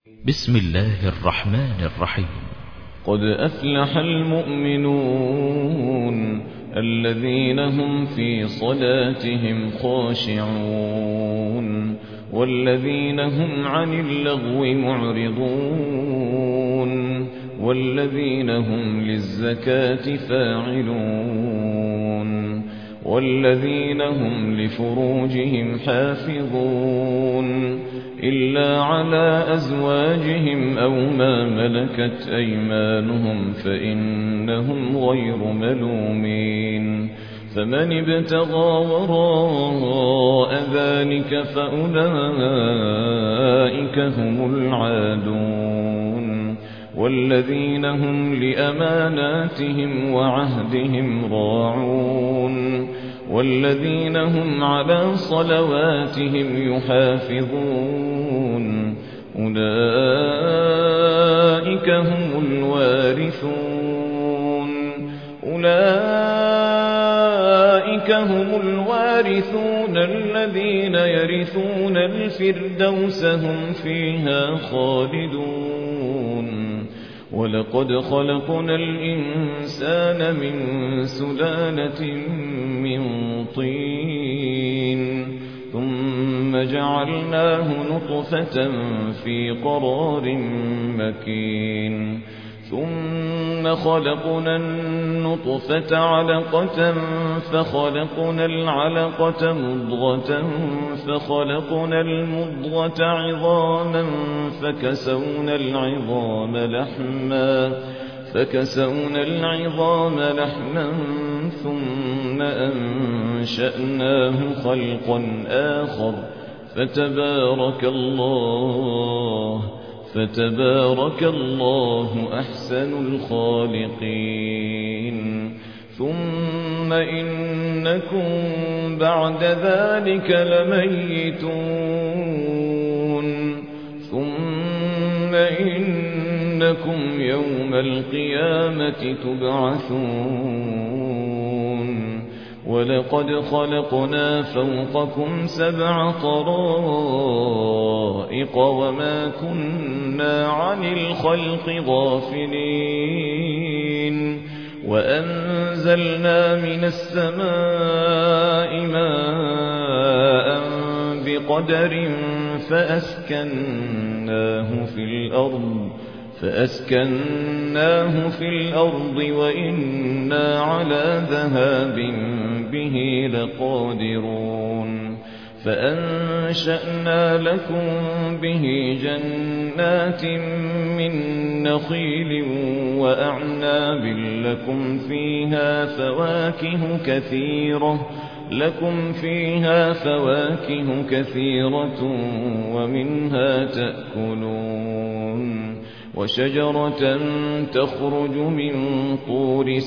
بسم الله الرحمن الرحيم. قد أفلح المؤمنون الذين هم في صلاتهم خاشعون والذين هم عن اللغو معرضون والذين هم للزكاة فاعلون والذين هم لفروجهم حافظون إلا على أزواجهم أو ما ملكت أيمانهم فإنهم غير ملومين فمن ابتغى وراء ذلك فأولئك هم العادون والذين هم لأماناتهم وعهدهم راعون والذين هم على صلواتهم يحافظون أولئك هم الوارثون الذين يرثون الفردوس هم فيها خالدون ولقد خلقنا الإنسان من سلالة من طين ثم جعلناه نطفة في قرار مكين ثم خلقنا النطفة علقة فخلقنا العلقة مضغة فخلقنا المضغة عظاما فكسونا العظام لحما ثم أنشأناه خلقا آخر فتبارك الله أحسن الخالقين ثم إنكم بعد ذلك لميتون ثم إنكم يوم القيامة تبعثون ولقد خلقنا فوقكم 7 طرائق وما كنا عن الخلق غافلين وأنزلنا من السماء ماء بقدر فأسكناه في الأرض وإنا على ذهاب به لقادرون فأنشأنا لكم به جنات من نخيل وأعناب لكم فيها فواكه كثيرة ومنها تأكلون وشجرة تخرج من طور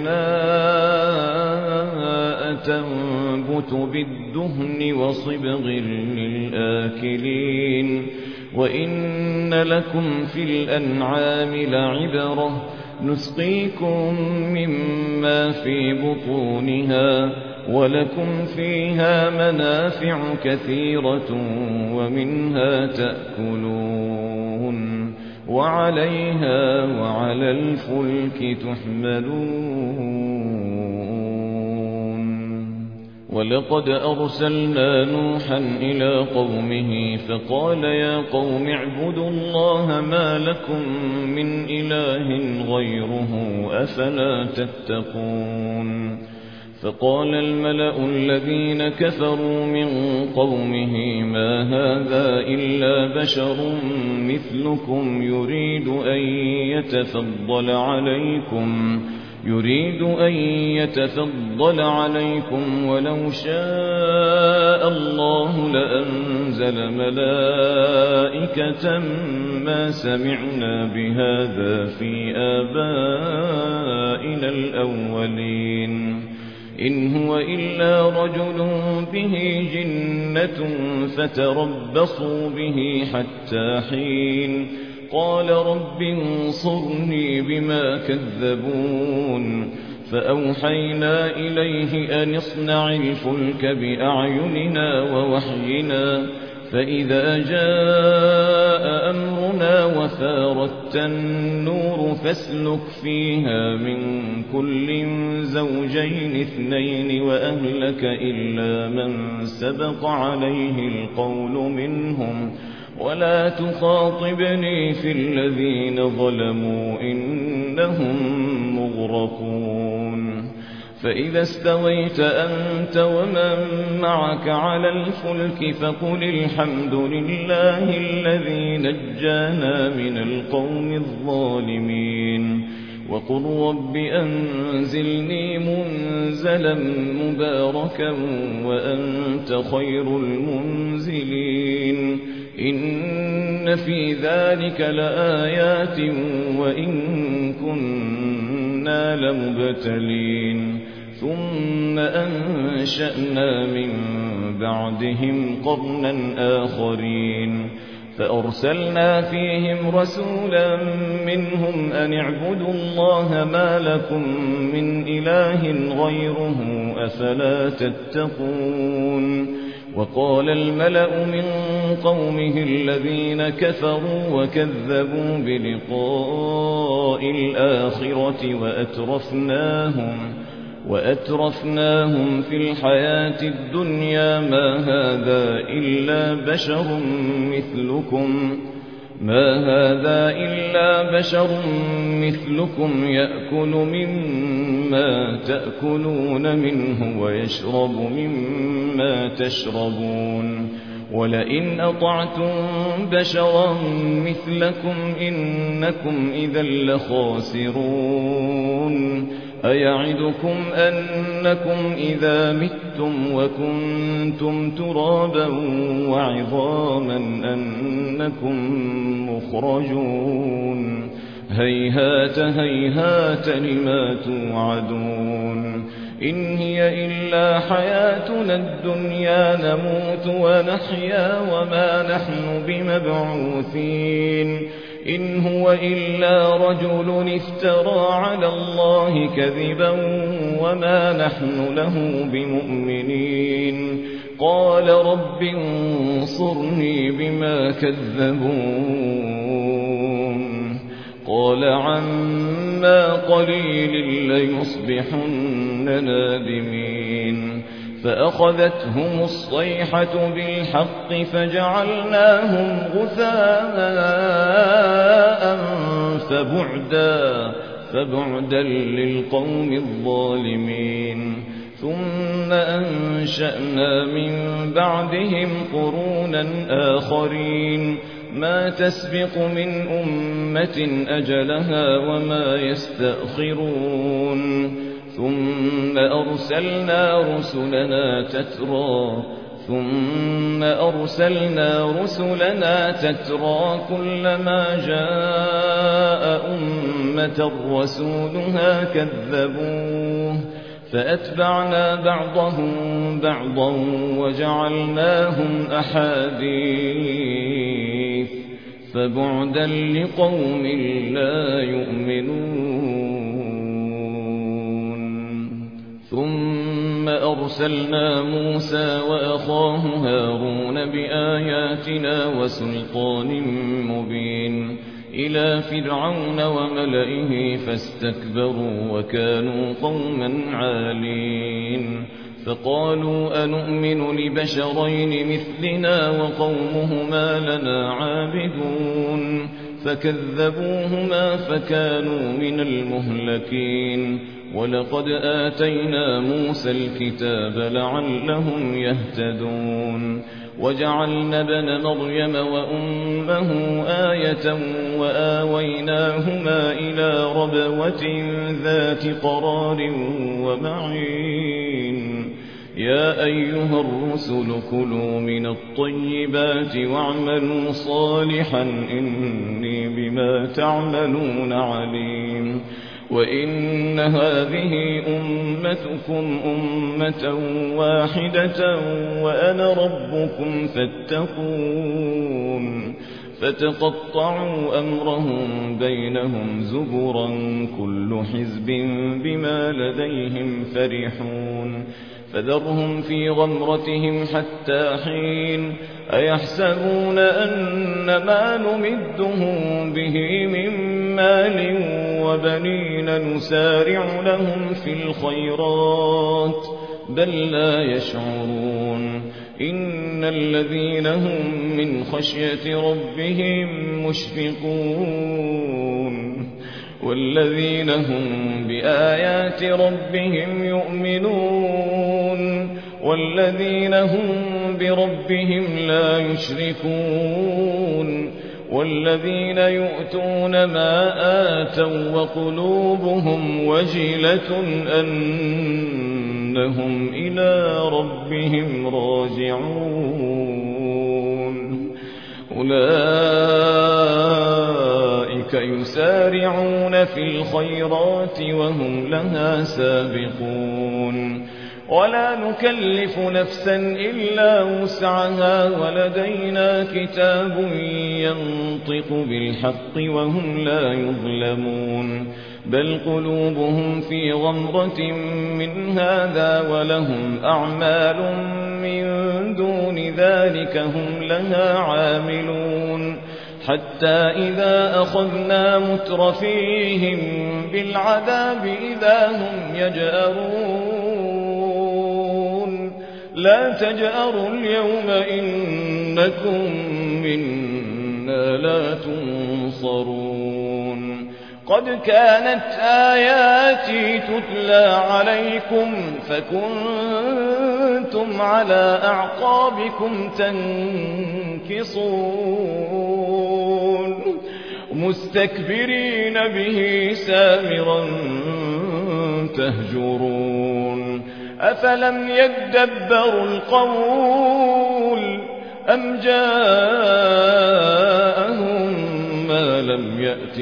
سيناء تنبت بالدهن وصبغ للآكلين وإن لكم في الأنعام لعبرة نسقيكم مما في بطونها ولكم فيها منافع كثيرة ومنها تأكلون وعليها وعلى الفلك تحملون ولقد أرسلنا نوحا إلى قومه فقال يا قوم اعبدوا الله ما لكم من إله غيره أفلا تتقون فقال الملأ الذين كفروا من قومه ما هذا إلا بشر مثلكم يريد أن يتفضل عليكم ولو شاء الله لأنزل ملائكة ما سمعنا بهذا في آبائنا الأولين إن هو إلا رجل به جنة فتربصوا به حتى حين قال رب انصرني بما كذبون فأوحينا إليه أن اصنع الفلك بأعيننا ووحينا فإذا جاء أمرنا وفارت النور فاسلك فيها من كل زوجين اثنين وأهلك إلا من سبق عليه القول منهم ولا تخاطبني في الذين ظلموا إنهم مغرقون فإذا استويت أنت ومن معك على الفلك فقل الحمد لله الذي نجانا من القوم الظالمين وقل رب أنزلني منزلا مباركا وأنت خير المنزلين إن في ذلك لآيات وإن كنا لمبتلين ثم أنشأنا من بعدهم قرنا آخرين فأرسلنا فيهم رسولا منهم أن اعبدوا الله ما لكم من إله غيره أفلا تتقون وقال الملأ من قومه الذين كفروا وكذبوا بلقاء الآخرة وأترفناهم في الحياة الدنيا ما هذا إلا بشر مثلكم يأكل مما تأكلون منه ويشرب مما تشربون ولئن أطعتم بشرا مثلكم إنكم إذا لخاسرون أيعدكم أنكم إذا متم وكنتم ترابا وعظاما أنكم مخرجون هيهات هيهات لما توعدون إن هي إلا حياتنا الدنيا نموت ونحيا وما نحن بمبعوثين إن هو إلا رجل افترى على الله كذبا وما نحن له بمؤمنين قال رب انصرني بما كذبون قال عما قليل ليصبحن نادمين فأخذتهم الصيحة بالحق فجعلناهم غثاء فبعدا للقوم الظالمين ثم أنشأنا من بعدهم قرونا آخرين ما تسبق من أمة أجلها وما يستأخرون ثم أرسلنا رسلنا تترى كلما جاء أمة رسولها كذبوه فأتبعنا بعضهم بعضا وجعلناهم أحاديث فبعدا لقوم لا يؤمنون ثم أرسلنا موسى وأخاه هارون بآياتنا وسلطان مبين إلى فرعون وملئه فاستكبروا وكانوا قوما عالين فقالوا أنؤمن لبشرين مثلنا وقومهما لنا عابدون فكذبوهما فكانوا من المهلكين ولقد آتينا موسى الكتاب لعلهم يهتدون وجعلنا ابن مريم وأمه آية وآويناهما إلى ربوة ذات قرار ومعين يا أيها الرسل كلوا من الطيبات واعملوا صالحا إني بما تعملون عليم وإن هذه أمتكم أمة واحدة وأنا ربكم فاتقون فتقطعوا أمرهم بينهم زبرا كل حزب بما لديهم فرحون فذرهم في غمرتهم حتى حين أيحسبون أن ما نمدهم به من مال وبنين نسارع لهم في الخيرات بل لا يشعرون إن الذين هم من خشية ربهم مشفقون والذين هم بآيات ربهم يؤمنون والذين هم بربهم لا يشركون والذين يؤتون ما آتوا وقلوبهم وجلة أنهم إلى ربهم راجعون أولئك يسارعون في الخيرات وهم لها سابقون ولا نكلف نفسا إلا وسعها ولدينا كتاب ينطق بالحق وهم لا يظلمون بل قلوبهم في غمرة من هذا ولهم أعمال من دون ذلك هم لها عاملون حتى إذا أخذنا مترفيهم بالعذاب إذا هم يجأرون لا تجأروا اليوم إنكم منا لا تنصرون قد كانت آياتي تتلى عليكم فكنتم على أعقابكم تنكصون مستكبرين به سامرا تهجرون أفلم يدبروا القول أم جاءهم ما لم يأت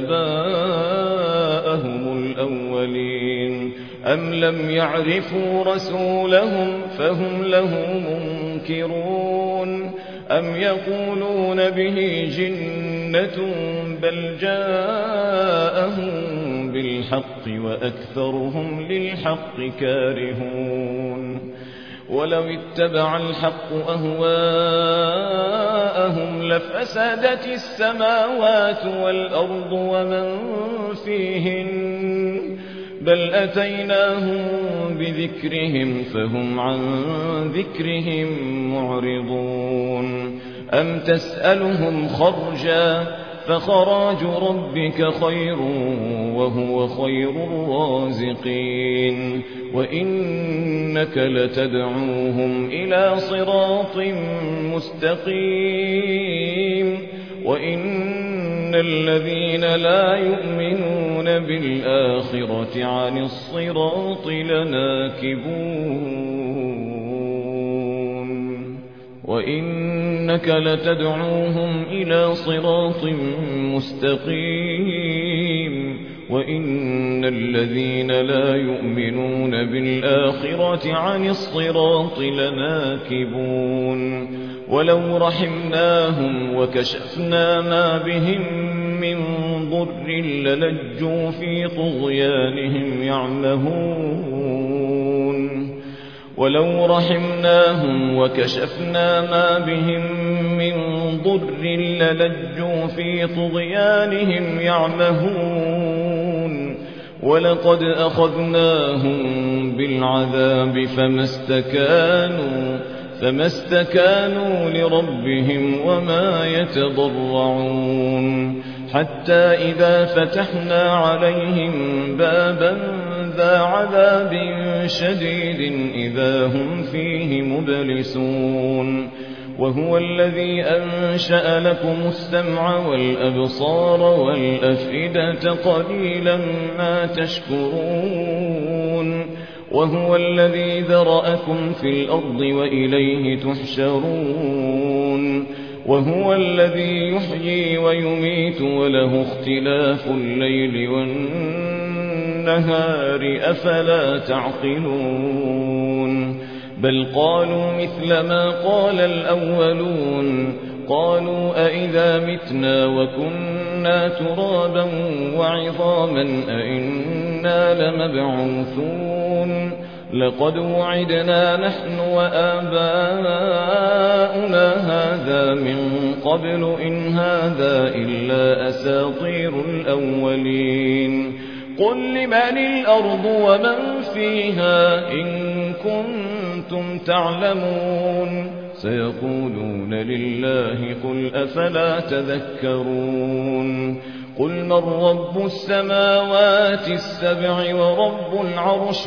آباءهم الأولين أم لم يعرفوا رسولهم فهم له منكرون أم يقولون به جنة بل جاءهم بالحق وأكثرهم للحق كارهون ولو اتبع الحق أهواءهم لفسدت السماوات والأرض ومن فيهن بل أتيناهم بذكرهم فهم عن ذكرهم معرضون أم تسألهم خرجا فخراج ربك خير وهو خير الرازقين وإنك لتدعوهم إلى صراط مستقيم وإن الذين لا يؤمنون بالآخرة عن الصراط لناكبون وإنك لتدعوهم إلى صراط مستقيم وإن الذين لا يؤمنون بالآخرة عن الصراط لناكبون ولو رحمناهم وكشفنا ما بهم من ضر للجوا في طغيانهم يعمهون ولو رحمناهم وكشفنا ما بهم من ضر للجوا في طغيانهم يعمهون ولقد أخذناهم بالعذاب فما استكانوا لربهم وما يتضرعون حتى إذا فتحنا عليهم بابا ذا عذاب شديد إذا هم فيه مبلسون وهو الذي أنشأ لكم السمع والأبصار والأفئدة قليلا ما تشكرون وهو الذي ذرأكم في الأرض وإليه تحشرون وهو الذي يحيي ويميت وله اختلاف الليل والنهار أفلا تعقلون بل قالوا مثل ما قال الأولون قالوا أئذا متنا وكنا ترابا وعظاما أئنا لمبعوثون لقد وعدنا نحن وآباؤنا هذا من قبل إن هذا إلا أساطير الأولين قل لمن الأرض ومن فيها إن كنتم تعلمون سيقولون لله قل أفلا تذكرون قل من رب السماوات السبع ورب العرش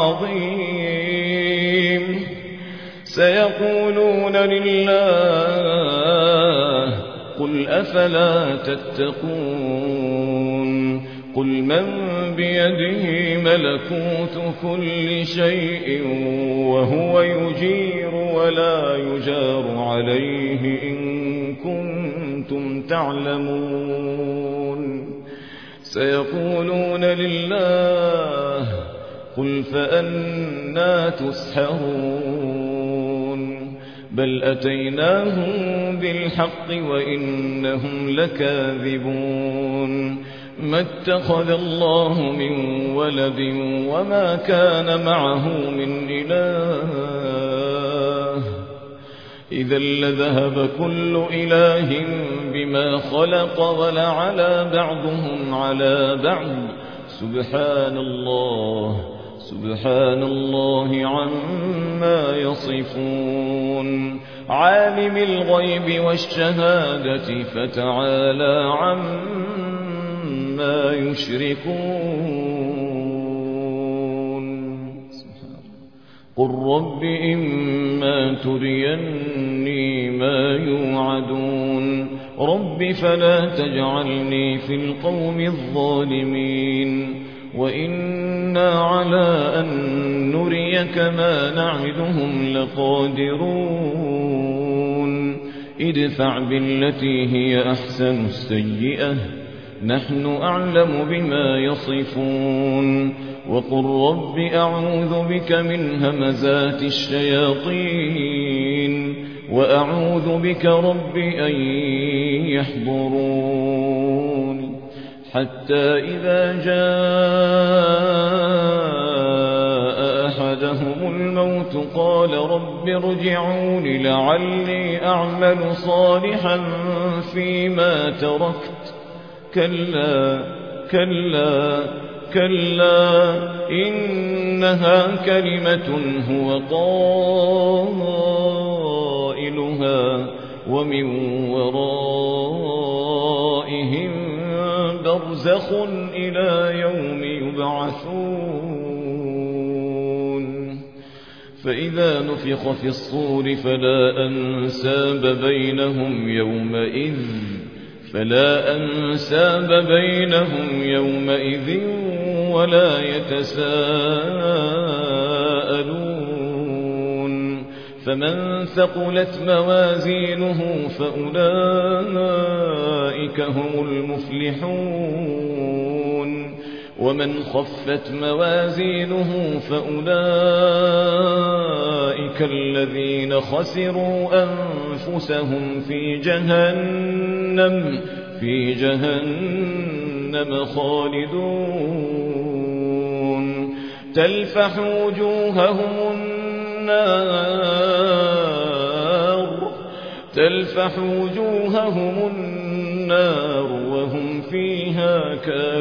العظيم سيقولون لله قل أفلا تتقون قل من بيده ملكوت كل شيء وهو يجير ولا يجار عليه إن كنتم تعلمون سيقولون لله قل فأنى تسحرون بل أتيناهم بالحق وإنهم لكاذبون ما اتخذ الله من ولد وما كان معه من إله إذا لذهب كل إله بما خلق ولعلى بعضهم على بعض سبحان الله عما يصفون عالم الغيب والشهادة فتعالى عما يشركون قل رب إما تريني ما يوعدون رب فلا تجعلني في القوم الظالمين وإنا على أن نريك ما نعدهم لقادرون ادفع بالتي هي أحسن السيئة نحن أعلم بما يصفون وقل رب أعوذ بك من همزات الشياطين وأعوذ بك رب أن يحضرون حتى إذا جاء أحدهم الموت قال رب ارجعون لعلي أعمل صالحا فيما تركت كلا إنها كلمة هو قائلها ومن ورائهم برزخ إلى يوم يبعثون فإذا نفخ في الصور فلا أنساب بينهم يومئذ ولا يتساءلون فمن ثقلت موازينه فأولئك هم المفلحون ومن خفت موازينه فأولئك الذين خسروا أنفسهم في جهنم خالدون تلفح وجوههم النار وهم فيها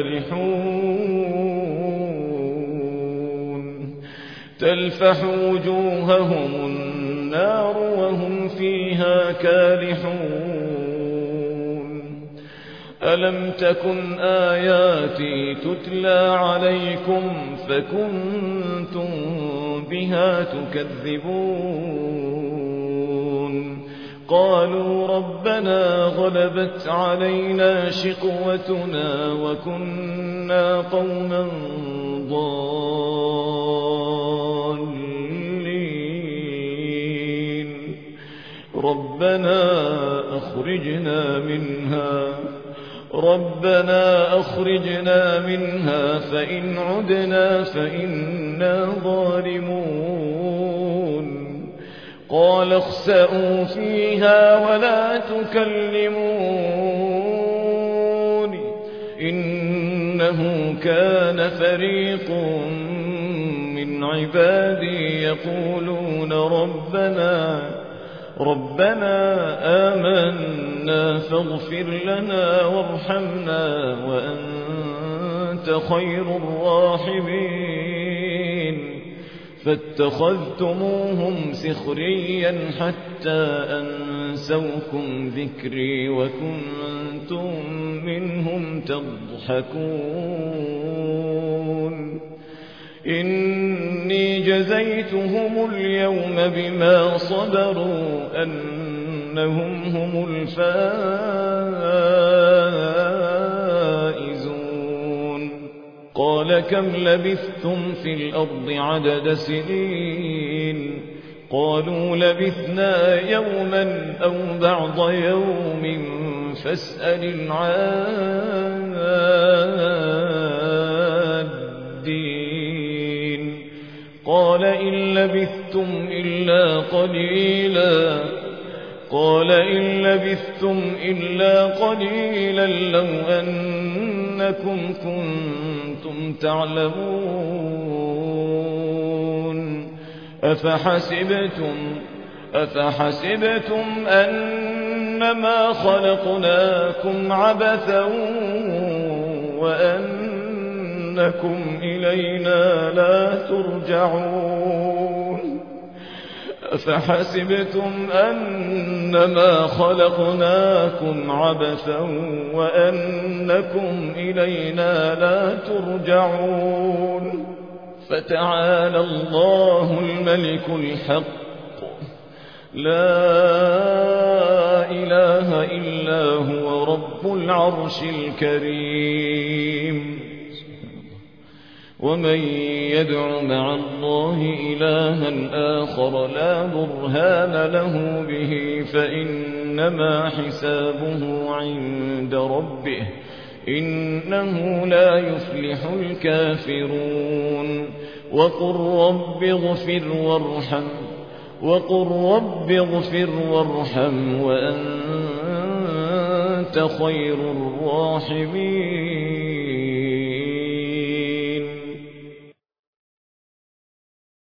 كالحون ألم تكن آياتي تتلى عليكم فكنتم بها تكذبون قالوا ربنا غلبت علينا شقوتنا وكنا قوما ضالين ربنا أخرجنا منها فإن عدنا فإنا ظالمون قال اخسئوا فيها ولا تكلمون إنه كان فريق من عبادي يقولون ربنا آمنا فاغفر لنا وارحمنا وأنت خير الراحمين فاتخذتموهم سخريا حتى أنسوكم ذكري وكنتم منهم تضحكون إني جزيتهم اليوم بما صبروا أنهم هم الفائزون قال كم لبثتم في الأرض عدد سنين قالوا لبثنا يوما أو بعض يوم فاسأل العادين قال إن لبثتم إلا قليلا لو أنكم كنتم تعلمون أفحسبتم أنما خلقناكم عبثا وأنكم إلينا لا ترجعون أفحسبتم أنما خلقناكم عبثا وأنكم إلينا لا ترجعون فتعالى الله الملك الحق لا إله إلا هو رب العرش الكريم ومن يدع مع الله إلها آخر لا برهان له به فإنما حسابه عند ربه إنه لا يفلح الكافرون وقل رب اغفر وارحم وأنت خير الراحمين